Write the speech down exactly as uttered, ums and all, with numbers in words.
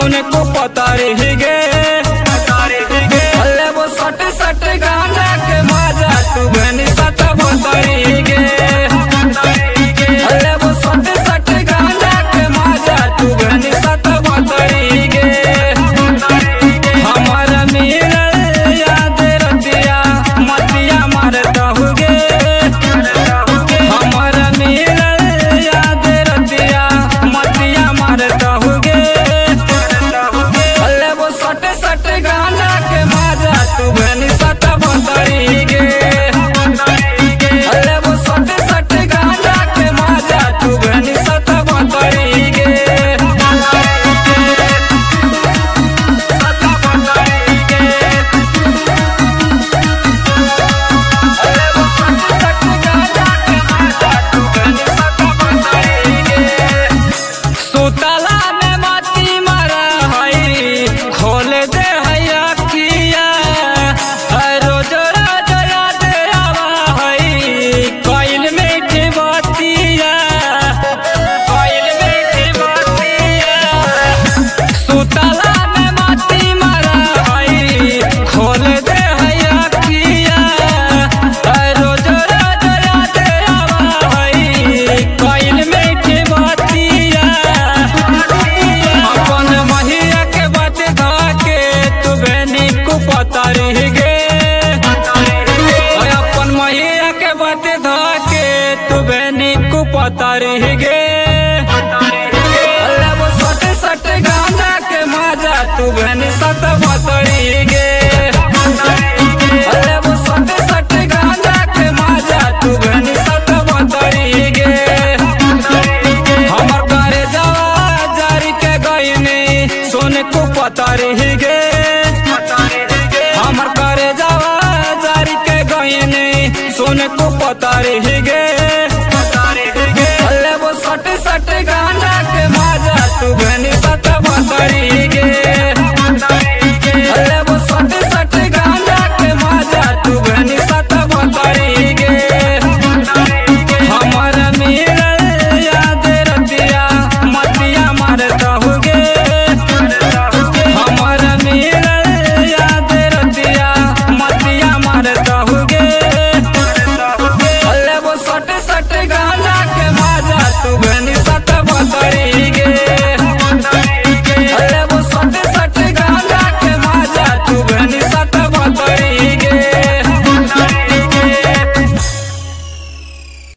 सुन को पता रही गे अल्ले वो सट सट गाना के मजा तू बनी सत बतरी गे अल्ले वो सट सट गाना के मजा तू बनी सत बतरी गे हमारा मिलल याद रतिया मतिया मारता हुगे हमारा मिलल याद रतिया मतिया मारता हुगे अल्ले वो सट सट गाना के मजा तू बनी सत बतरी गे अल्ले वो सट सट गाना के मजा तू बनी सत बतरी गे सुतला में मती मारा हई खोल दे हैया किया रोज रोज याद आवा हई कोइल मीठी बतिया कोइल मीठी बतिया सुतला में मती मारा हई खोल दे हैया किया रोज रोज याद आवा हई कोइल मीठी बतिया अपन महिया के बात धाके तू बनी को पता रही गे अपन महिया के बात धाके तू बनी को पता रही गे अल्ले वो सट सट गाना के मजा तू बनी सत बतरी गे अल्ले वो सट सट गाना के मजा तू बनी सत बतरी गे हमर करे जावा जारी के गईनी सुन को पता रही गे